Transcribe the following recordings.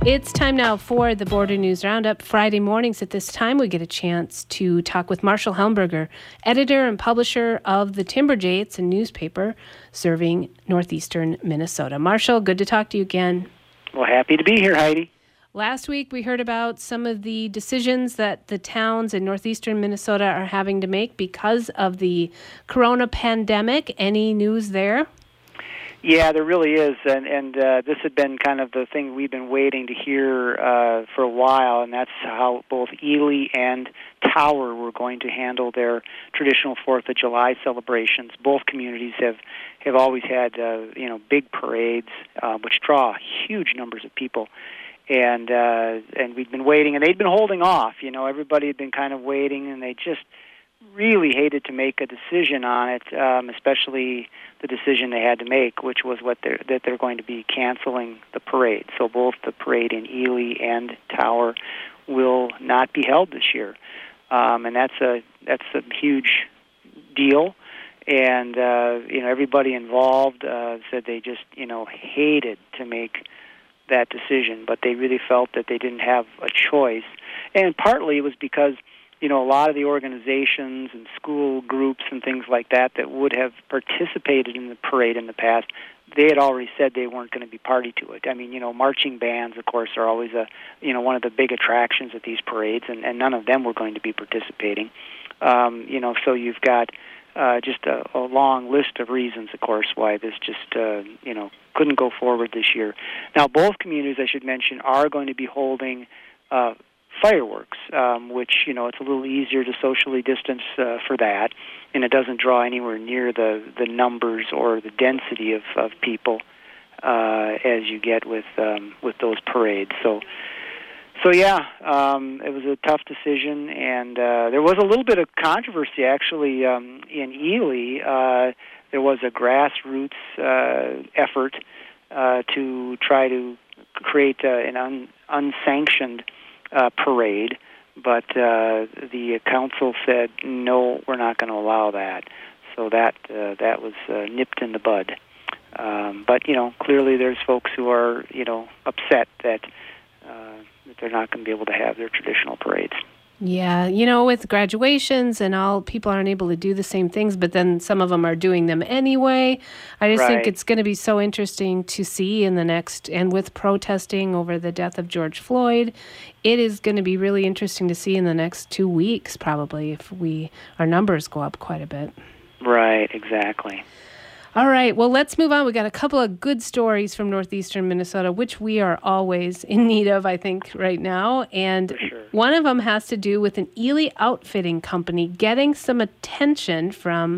It's time now for the Border News Roundup. Friday mornings at this time, we get a chance to talk with Marshall Helmberger, editor and publisher of the Timberjay. It's a newspaper serving northeastern Minnesota. Marshall, good to talk to you again. Well, happy to be here, Heidi. Last week, we heard about some of the decisions that the towns in northeastern Minnesota are having to make because of the corona pandemic. Any news there? Yeah, there really is, and this had been kind of the thing we've been waiting to hear for a while, and that's how both Ely and Tower were going to handle their traditional 4th of July celebrations. Both communities have always had big parades, which draw huge numbers of people, and we'd been waiting, and they'd been holding off. You know, everybody had been kind of waiting, and they just really hated to make a decision on it, especially the decision they had to make, which was that they're going to be canceling the parade. So both the parade in Ely and Tower will not be held this year, and that's a huge deal. And everybody involved said they just hated to make that decision, but they really felt that they didn't have a choice. And partly it was because a lot of the organizations and school groups and things like that would have participated in the parade in the past, they had already said they weren't going to be party to it. I mean, marching bands, of course, are always one of the big attractions at these parades, and none of them were going to be participating. So you've got just a long list of reasons, of course, why this just, couldn't go forward this year. Now, both communities, I should mention, are going to be holding fireworks, which, it's a little easier to socially distance for that, and it doesn't draw anywhere near the numbers or the density of people as you get with those parades. So yeah, it was a tough decision, and there was a little bit of controversy, actually, in Ely. There was a grassroots effort to try to create an unsanctioned parade, but the council said, no, we're not going to allow that. So that was nipped in the bud. But, clearly there's folks who are, upset that they're not going to be able to have their traditional parades. Yeah, with graduations and all, people aren't able to do the same things, but then some of them are doing them anyway. I just think it's going to be so interesting to see in the next, and with protesting over the death of George Floyd, it is going to be really interesting to see in the next 2 weeks, probably, if our numbers go up quite a bit. Right, exactly. All right, well, let's move on. We got a couple of good stories from northeastern Minnesota, which we are always in need of, I think, right now. And one of them has to do with an Ely outfitting company getting some attention from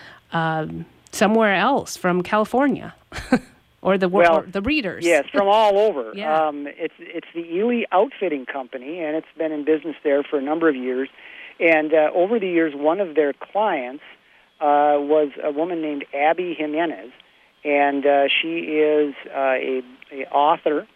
somewhere else, from California, or the breeders. Yes, from all over. Yeah. It's the Ely Outfitting Company, and it's been in business there for a number of years. And over the years, one of their clients was a woman named Abby Jimenez, and she is a author,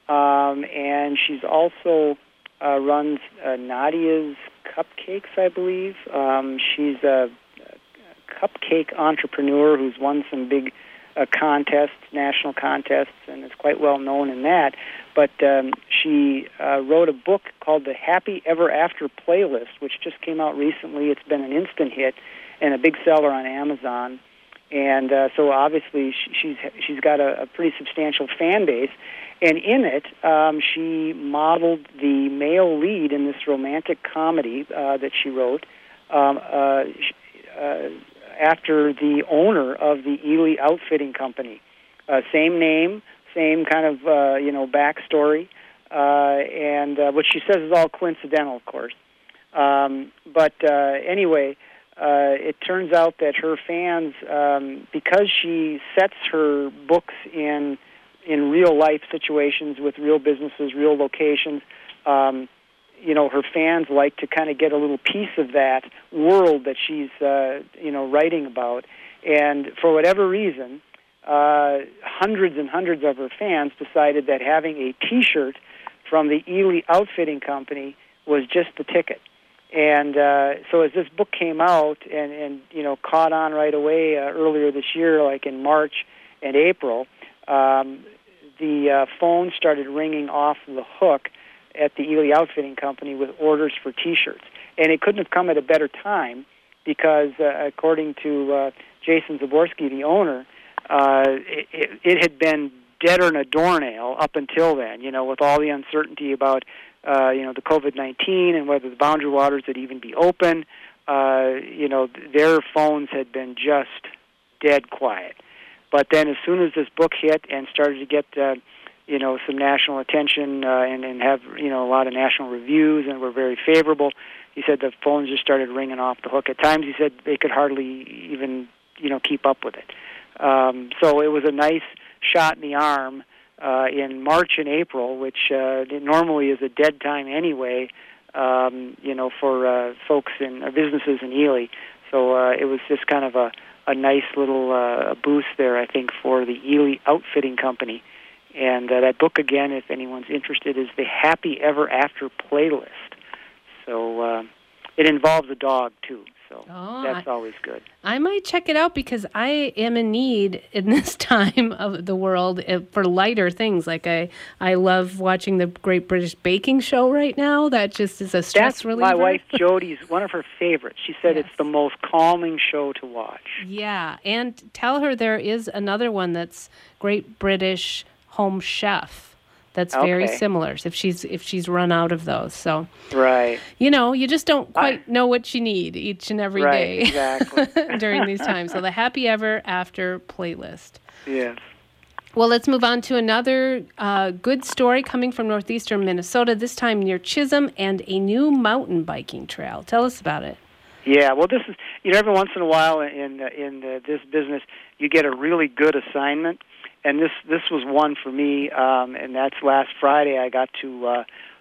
and she's also runs Nadia's Cupcakes, I believe. She's a cupcake entrepreneur who's won some big contests, national contests, and is quite well known in that. But she wrote a book called the Happy Ever After Playlist, which just came out recently. It's been an instant hit and a big seller on Amazon, and so obviously she's got a pretty substantial fan base. And in it, she modeled the male lead in this romantic comedy that she wrote after the owner of the Ely Outfitting Company. Same name, same kind of backstory, and what she says is all coincidental, of course. But anyway. It turns out that her fans, because she sets her books in real-life situations with real businesses, real locations, her fans like to kind of get a little piece of that world that she's, writing about. And for whatever reason, hundreds and hundreds of her fans decided that having a T-shirt from the Ely Outfitting Company was just the ticket. And so as this book came out and caught on right away earlier this year, like in March and April, the phone started ringing off the hook at the Ely Outfitting Company with orders for T-shirts. And it couldn't have come at a better time because, according to Jason Zaborski, the owner, it had been deader than a doornail up until then, with all the uncertainty about, the COVID-19 and whether the boundary waters would even be open. Their phones had been just dead quiet. But then as soon as this book hit and started to get, some national attention and have, a lot of national reviews and were very favorable, he said the phones just started ringing off the hook. At times he said they could hardly even, keep up with it. So it was a nice shot in the arm in March and April, which normally is a dead time anyway, for folks in businesses in Ely. So it was just kind of a nice little boost there, I think, for the Ely Outfitting Company. And that book, again, if anyone's interested, is The Happy Ever After Playlist. So it involves a dog, too. So that's always good. I might check it out because I am in need in this time of the world for lighter things. Like I love watching the Great British Baking Show right now. That just is a stress reliever. That's my wife Jody's one of her favorites. She said It's the most calming show to watch. Yeah, and tell her there is another one that's Great British Home Chef. That's very similar. If she's run out of those, so right, you just don't quite know what you need each and every day exactly. during these times. So the Happy Ever After playlist. Yes. Well, let's move on to another good story coming from northeastern Minnesota. This time near Chisholm and a new mountain biking trail. Tell us about it. Yeah, well, this is every once in a while in this business you get a really good assignment. And this was one for me, and that's last Friday. I got to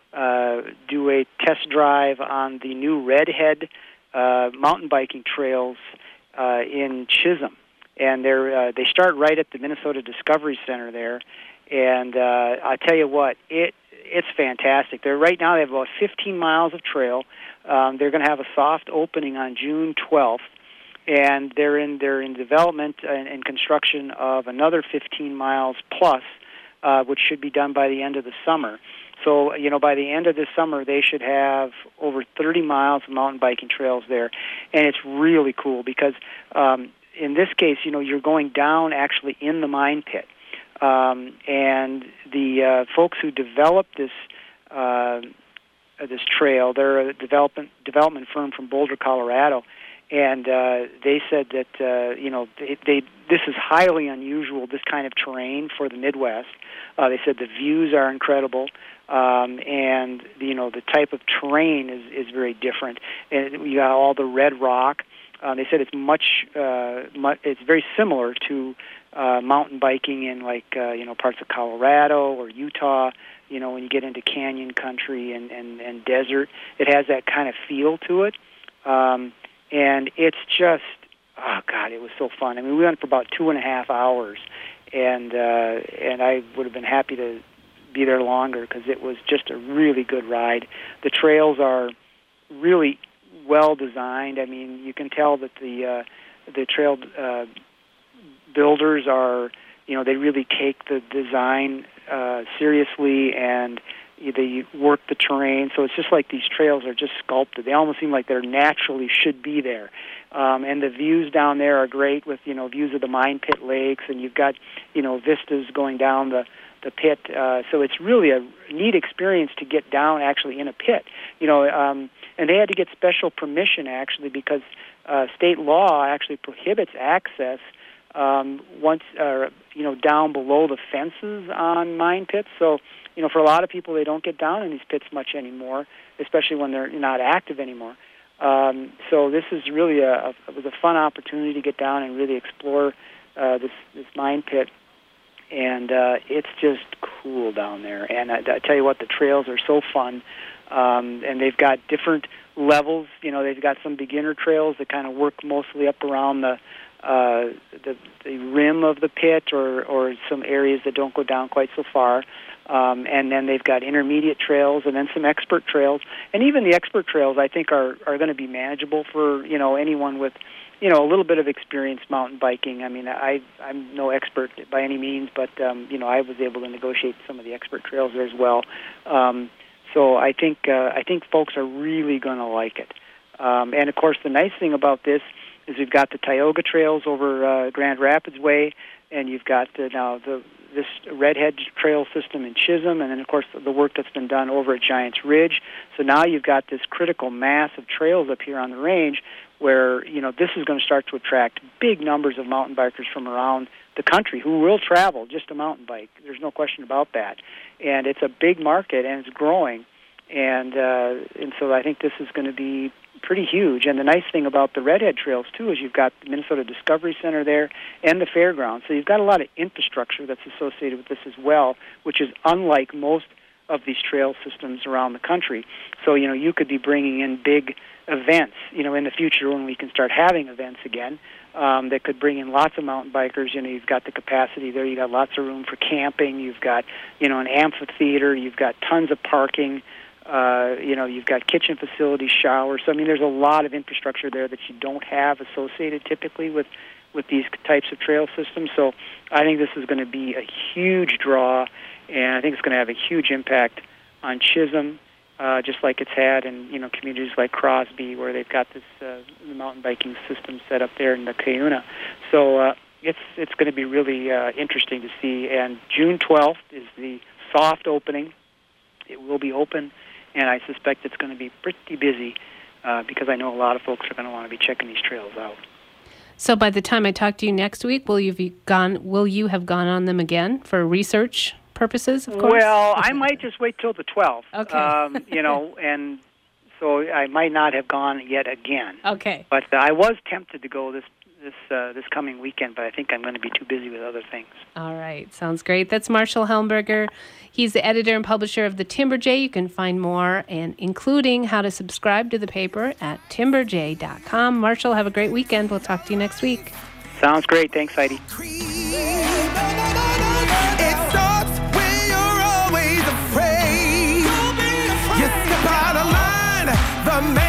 do a test drive on the new Redhead mountain biking trails in Chisholm, and they start right at the Minnesota Discovery Center there. And I tell you what, it's fantastic. Right now they have about 15 miles of trail. They're going to have a soft opening on June 12th. And they're in development and construction of another 15 miles plus, which should be done by the end of the summer. So, by the end of this summer, they should have over 30 miles of mountain biking trails there. And it's really cool because in this case, you're going down actually in the mine pit. And the folks who developed this trail, they're a development firm from Boulder, Colorado. And they said that this is highly unusual, this kind of terrain for the Midwest. They said the views are incredible, and the type of terrain is very different. And you got all the red rock. They said it's it's very similar to mountain biking in parts of Colorado or Utah. When you get into canyon country and desert, it has that kind of feel to it. And it's just, it was so fun. I mean, we went for about 2.5 hours, and I would have been happy to be there longer because it was just a really good ride. The trails are really well designed. I mean, you can tell that the trail builders are, they really take the design seriously, and they work the terrain, so it's just like these trails are just sculpted. They almost seem like they're naturally should be there. And the views down there are great with, views of the mine pit lakes, and you've got, vistas going down the pit. So it's really a neat experience to get down actually in a pit. And they had to get special permission actually because state law actually prohibits access once, down below the fences on mine pits. So, for a lot of people, they don't get down in these pits much anymore, especially when they're not active anymore. So this is really it was a fun opportunity to get down and really explore this mine pit, and it's just cool down there. And I tell you what, the trails are so fun, and they've got different levels. They've got some beginner trails that kind of work mostly up around the rim of the pit or some areas that don't go down quite so far. And then they've got intermediate trails and then some expert trails. And even the expert trails, I think, are going to be manageable for, anyone with, a little bit of experience mountain biking. I mean, I'm no expert by any means, but, I was able to negotiate some of the expert trails there as well. So I think folks are really going to like it. And, of course, the nice thing about this is we've got the Tioga Trails over Grand Rapids Way, and you've got this Redhead Trail system in Chisholm, and then, of course, the work that's been done over at Giants Ridge. So now you've got this critical mass of trails up here on the range where, this is going to start to attract big numbers of mountain bikers from around the country who will travel just to mountain bike. There's no question about that. And it's a big market, and it's growing. And so I think this is going to be pretty huge. And the nice thing about the Redhead Trails, too, is you've got the Minnesota Discovery Center there and the fairgrounds. So you've got a lot of infrastructure that's associated with this as well, which is unlike most of these trail systems around the country. So, you could be bringing in big events, in the future when we can start having events again, that could bring in lots of mountain bikers. You've got the capacity there. You've got lots of room for camping. You've got, an amphitheater. You've got tons of parking. You've got kitchen facilities, showers. So, there's a lot of infrastructure there that you don't have associated typically with these types of trail systems. So I think this is going to be a huge draw, and I think it's going to have a huge impact on Chisholm, just like it's had in, communities like Crosby, where they've got this mountain biking system set up there in the Cuyuna. So it's going to be really interesting to see. And June 12th is the soft opening. It will be open, and I suspect it's going to be pretty busy because I know a lot of folks are going to want to be checking these trails out. So by the time I talk to you next week, will you have gone on them again for research purposes, of course? Well, I might just wait till the 12th. Okay. And so I might not have gone yet again. Okay. But I was tempted to go this coming weekend, but I think I'm going to be too busy with other things. All right. Sounds great. That's Marshall Helmberger. He's the editor and publisher of the Timberjay. You can find more, and including how to subscribe to the paper at timberjay.com. Marshall, have a great weekend. We'll talk to you next week. Sounds great. Thanks, Heidi. It starts when you're always afraid. You step out of line. The